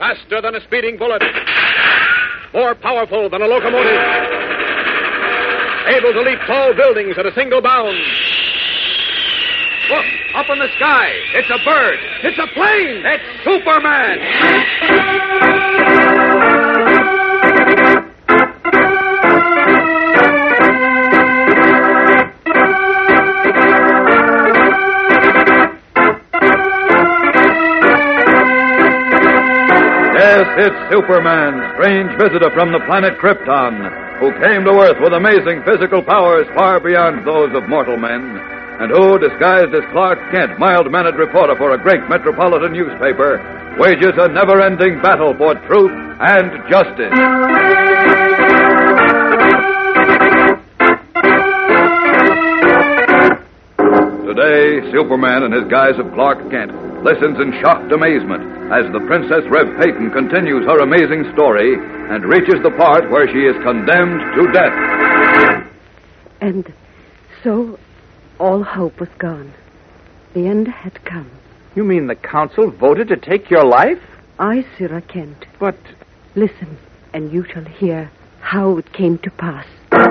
Faster than a speeding bullet. More powerful than a locomotive. Able to leap tall buildings at a single bound. Look, up in the sky. It's a bird. It's a plane. It's Superman. Yes, it's Superman, strange visitor from the planet Krypton, who came to Earth with amazing physical powers far beyond those of mortal men, and who, disguised as Clark Kent, mild-mannered reporter for a great metropolitan newspaper, wages a never-ending battle for truth and justice. Today, Superman, in his guise of Clark Kent, listens in shocked amazement as the Princess Rev Peyton continues her amazing story and reaches the part where she is condemned to death. And so, all hope was gone. The end had come. You mean the council voted to take your life? I, Sarah Kent. But... Listen, and you shall hear how it came to pass.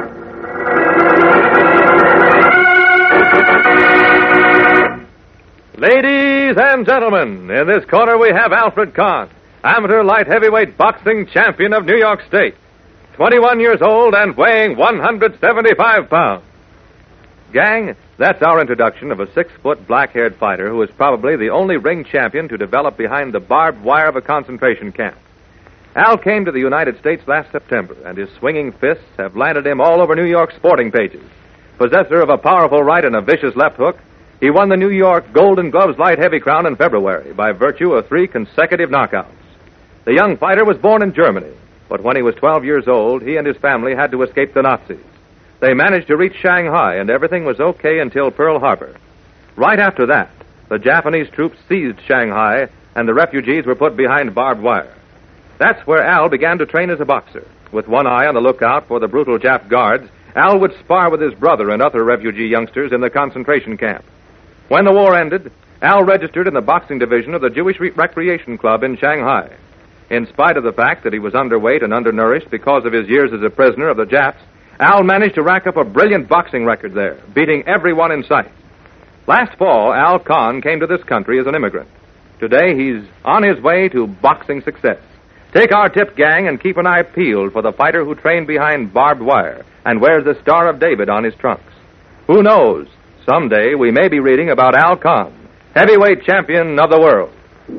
Ladies and gentlemen, in this corner we have Alfred Kahn, amateur light heavyweight boxing champion of New York State. 21 years old and weighing 175 pounds. Gang, that's our introduction of a 6-foot black-haired fighter who is probably the only ring champion to develop behind the barbed wire of a concentration camp. Al came to the United States last September, and his swinging fists have landed him all over New York's sporting pages. Possessor of a powerful right and a vicious left hook, he won the New York Golden Gloves light heavy crown in February by virtue of 3 consecutive knockouts. The young fighter was born in Germany, but when he was 12 years old, he and his family had to escape the Nazis. They managed to reach Shanghai, and everything was okay until Pearl Harbor. Right after that, the Japanese troops seized Shanghai, and the refugees were put behind barbed wire. That's where Al began to train as a boxer. With one eye on the lookout for the brutal Jap guards, Al would spar with his brother and other refugee youngsters in the concentration camp. When the war ended, Al registered in the boxing division of the Jewish Recreation Club in Shanghai. In spite of the fact that he was underweight and undernourished because of his years as a prisoner of the Japs, Al managed to rack up a brilliant boxing record there, beating everyone in sight. Last fall, Al Kahn came to this country as an immigrant. Today, he's on his way to boxing success. Take our tip, gang, and keep an eye peeled for the fighter who trained behind barbed wire and wears the Star of David on his trunks. Who knows? Someday we may be reading about Al Kahn, heavyweight champion of the world.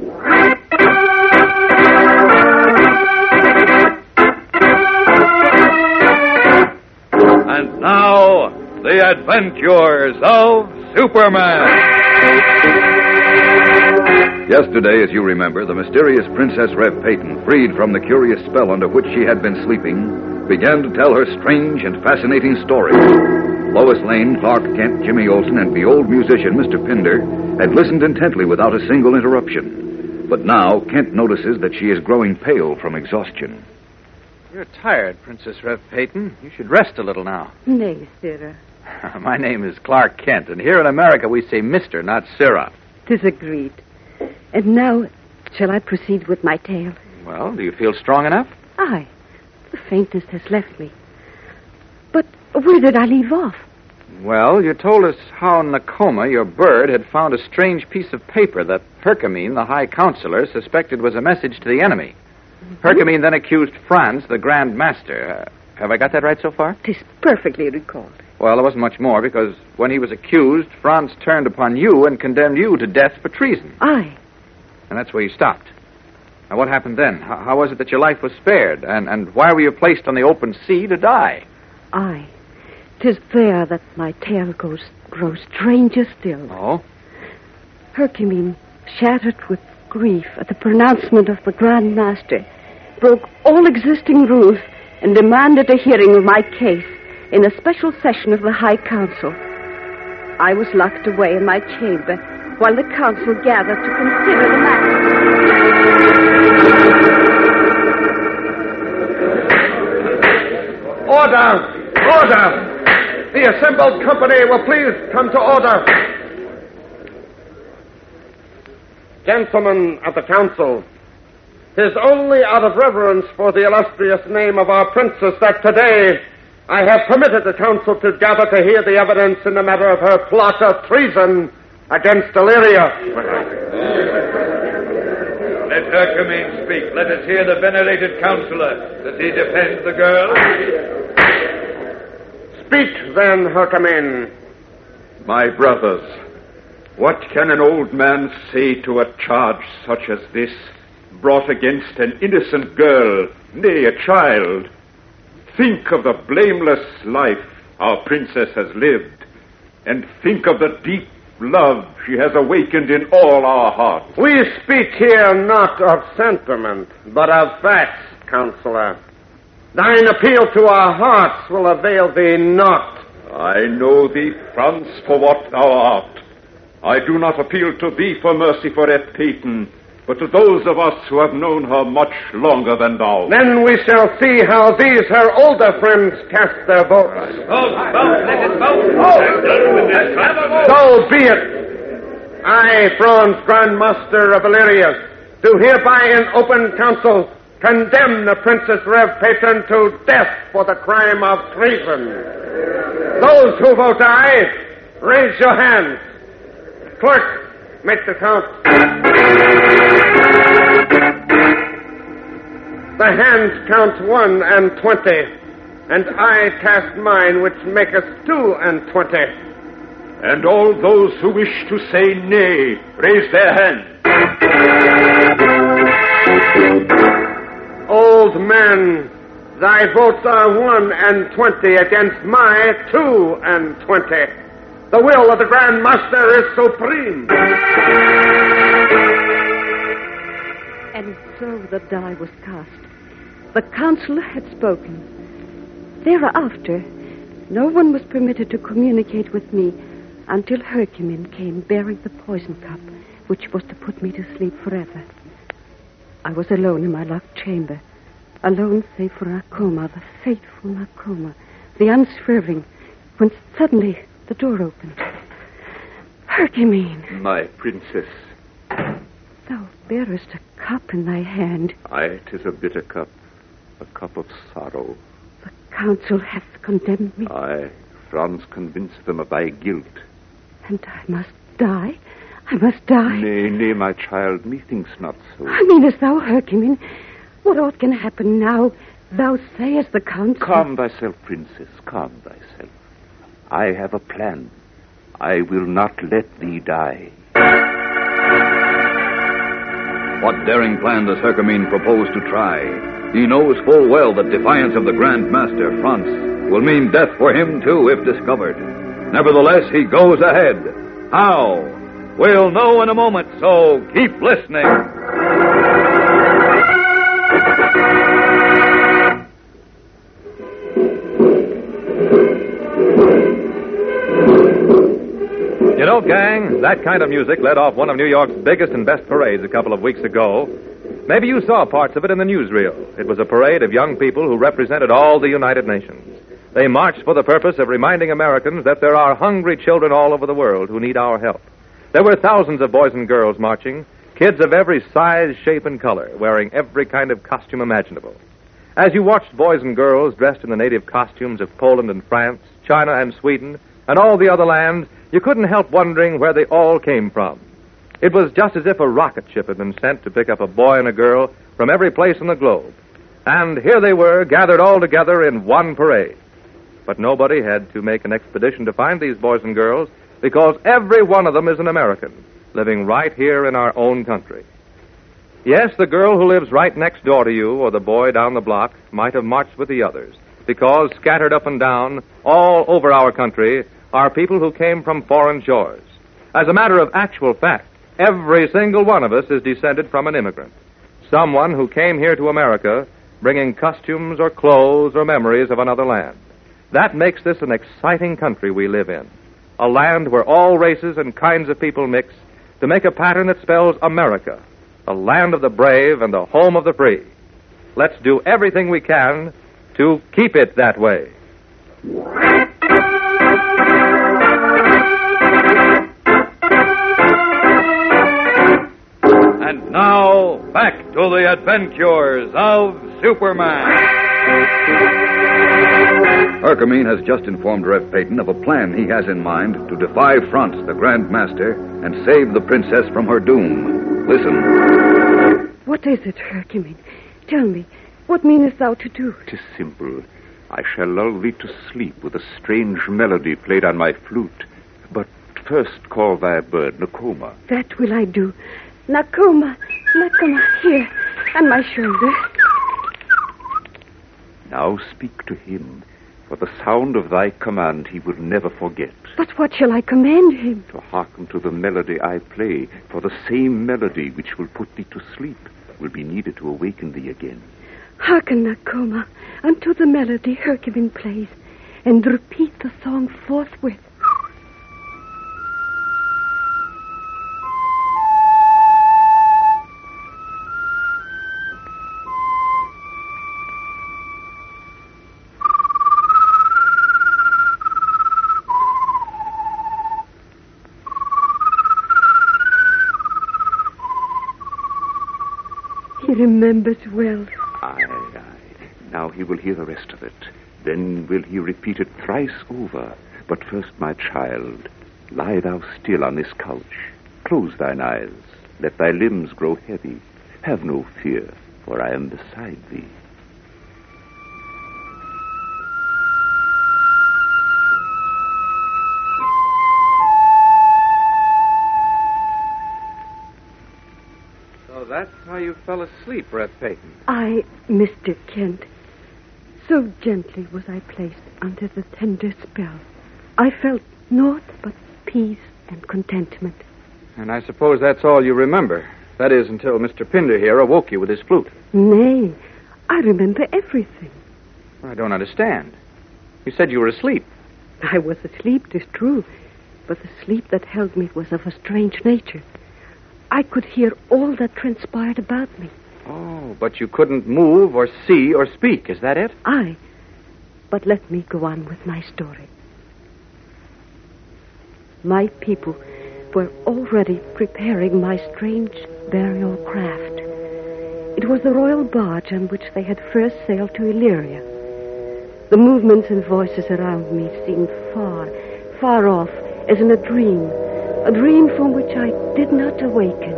And now, the adventures of Superman. Yesterday, as you remember, the mysterious Princess Rev Peyton, freed from the curious spell under which she had been sleeping, began to tell her strange and fascinating stories. Lois Lane, Clark Kent, Jimmy Olsen, and the old musician, Mr. Pinder, had listened intently without a single interruption. But now, Kent notices that she is growing pale from exhaustion. You're tired, Princess Rev Peyton. You should rest a little now. Nay, Sarah. My name is Clark Kent, and here in America we say Mr., not Sarah. 'Tis agreed. And now, shall I proceed with my tale? Well, do you feel strong enough? Aye. The faintness has left me. But where did I leave off? Well, you told us how in Nakoma your bird had found a strange piece of paper that Herkimer, the High Counselor, suspected was a message to the enemy. Mm-hmm. Herkimer then accused Franz, the Grand Master. Have I got that right so far? 'Tis perfectly recalled. Well, there wasn't much more, because when he was accused, Franz turned upon you and condemned you to death for treason. Aye. And that's where you stopped. Now, what happened then? How was it that your life was spared? And why were you placed on the open sea to die? Aye. 'Tis there that my tale grows stranger still. Oh? Herkimer, shattered with grief at the pronouncement of the Grand Master, broke all existing rules and demanded a hearing of my case in a special session of the High Council. I was locked away in my chamber while the council gathered to consider the matter. Order! Order! The assembled company will please come to order. Gentlemen of the council, 'Tis only out of reverence for the illustrious name of our princess that today I have permitted the council to gather to hear the evidence in the matter of her plot of treason against Illyria. Let Hercumene speak. Let us hear the venerated counselor. Does he defend the girl? Speak, then, Hercumene. My brothers, what can an old man say to a charge such as this, brought against an innocent girl, nay, a child? Think of the blameless life our princess has lived, and think of the deep love she has awakened in all our hearts. We speak here not of sentiment, but of facts, counselor. Thine appeal to our hearts will avail thee not. I know thee, Franz, for what thou art. I do not appeal to thee for mercy for Ep Peyton, but to those of us who have known her much longer than thou. Then we shall see how these her older friends cast their votes. So be it. I, Franz, Grand Master of Illyria, do hereby in open council condemn the Princess Rev Peyton to death for the crime of treason. Those who vote aye, raise your hands. Clerk, make the count. The hands count 1 and 20, and I cast mine, which maketh 2 and 20. And all those who wish to say nay, raise their hands. Old man, thy votes are 1 and 20 against my 2 and 20. The will of the Grand Master is supreme. And so the die was cast. The council had spoken. Thereafter, no one was permitted to communicate with me until Hercumene came bearing the poison cup, which was to put me to sleep forever. I was alone in my locked chamber, alone save for Narcoma, the faithful Narcoma, the unswerving, when suddenly the door opened. Hercumene! My princess. Thou bearest a cup in thy hand. Aye, 'tis a bitter cup, a cup of sorrow. The council hath condemned me. Aye, Franz convinced them of thy guilt. And I must die? I must die? Nay, nay, my child, methinks not so. I mean, as thou, Hercumene, what aught can happen now? Thou sayest the council... Calm thyself, princess, calm thyself. I have a plan. I will not let thee die. What daring plan does Hercumene propose to try? He knows full well that defiance of the Grand Master, Franz, will mean death for him, too, if discovered. Nevertheless, he goes ahead. How? We'll know in a moment, so keep listening. You know, gang, that kind of music led off one of New York's biggest and best parades a couple of weeks ago. Maybe you saw parts of it in the newsreel. It was a parade of young people who represented all the United Nations. They marched for the purpose of reminding Americans that there are hungry children all over the world who need our help. There were thousands of boys and girls marching, kids of every size, shape, and color, wearing every kind of costume imaginable. As you watched boys and girls dressed in the native costumes of Poland and France, China and Sweden, and all the other lands, you couldn't help wondering where they all came from. It was just as if a rocket ship had been sent to pick up a boy and a girl from every place on the globe. And here they were, gathered all together in one parade. But nobody had to make an expedition to find these boys and girls, because every one of them is an American, living right here in our own country. Yes, the girl who lives right next door to you, or the boy down the block, might have marched with the others, because scattered up and down, all over our country, are people who came from foreign shores. As a matter of actual fact, every single one of us is descended from an immigrant, someone who came here to America bringing costumes or clothes or memories of another land. That makes this an exciting country we live in, a land where all races and kinds of people mix to make a pattern that spells America, a land of the brave and the home of the free. Let's do everything we can to keep it that way. And now, back to the adventures of Superman. Herkimer has just informed Rev Peyton of a plan he has in mind to defy Franz, the Grand Master, and save the princess from her doom. Listen. What is it, Herkimer? Tell me, what meanest thou to do? 'Tis simple. I shall lull thee to sleep with a strange melody played on my flute. But first call thy bird Nakoma. That will I do. Nakoma, here, on my shoulder. Now speak to him, for the sound of thy command he will never forget. But what shall I command him? To hearken to the melody I play, for the same melody which will put thee to sleep will be needed to awaken thee again. Hearken, Nakoma, unto the melody Herkimer plays, and repeat the song forthwith. He remembers well. Aye. Now he will hear the rest of it. Then will he repeat it thrice over. But first, my child, lie thou still on this couch. Close thine eyes. Let thy limbs grow heavy. Have no fear, for I am beside thee. So that's how you fell asleep, Rev Peyton. I, Mr. Kent, so gently was I placed under the tender spell. I felt naught but peace and contentment. And I suppose that's all you remember. That is, until Mr. Pinder here awoke you with his flute. Nay, I remember everything. I don't understand. You said you were asleep. I was asleep, 'tis true, but the sleep that held me was of a strange nature. I could hear all that transpired about me. Oh, but you couldn't move or see or speak. Is that it? Aye, but let me go on with my story. My people were already preparing my strange burial craft. It was the royal barge on which they had first sailed to Illyria. The movements and voices around me seemed far, far off, as in a dream from which I did not awaken.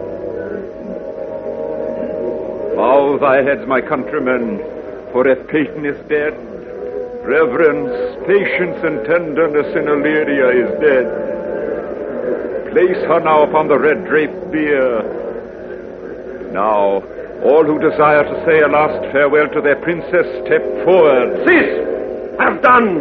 Bow thy heads, my countrymen, for if Peyton is dead, reverence, patience, and tenderness in Illyria is dead. Place her now upon the red-draped bier. Now, all who desire to say a last farewell to their princess, step forward. Cease! Have done!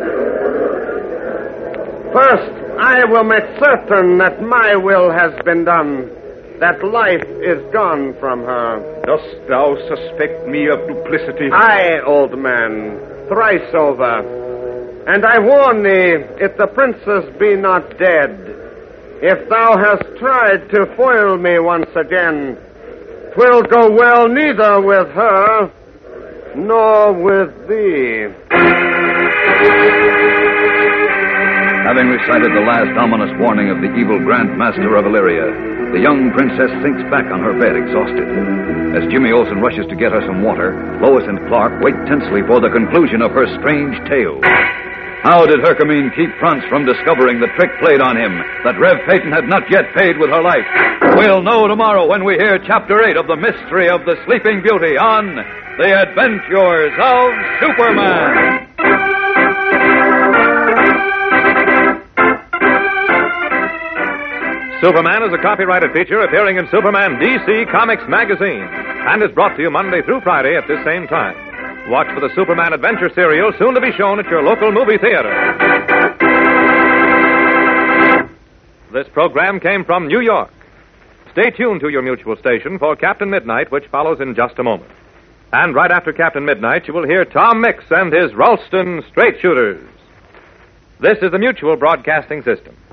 First, I will make certain that my will has been done, that life is gone from her. Dost thou suspect me of duplicity? Aye, old man, thrice over. And I warn thee, if the princess be not dead, if thou hast tried to foil me once again, 'twill go well neither with her nor with thee. Having recited the last ominous warning of the evil Grand Master of Illyria, the young princess sinks back on her bed exhausted. As Jimmy Olsen rushes to get her some water, Lois and Clark wait tensely for the conclusion of her strange tale. How did Herkimer keep Franz from discovering the trick played on him that Rev Peyton had not yet paid with her life? We'll know tomorrow when we hear Chapter 8 of The Mystery of the Sleeping Beauty on The Adventures of Superman. Superman is a copyrighted feature appearing in Superman DC Comics magazine and is brought to you Monday through Friday at this same time. Watch for the Superman Adventure serial soon to be shown at your local movie theater. This program came from New York. Stay tuned to your mutual station for Captain Midnight, which follows in just a moment. And right after Captain Midnight, you will hear Tom Mix and his Ralston Straight Shooters. This is the Mutual Broadcasting System.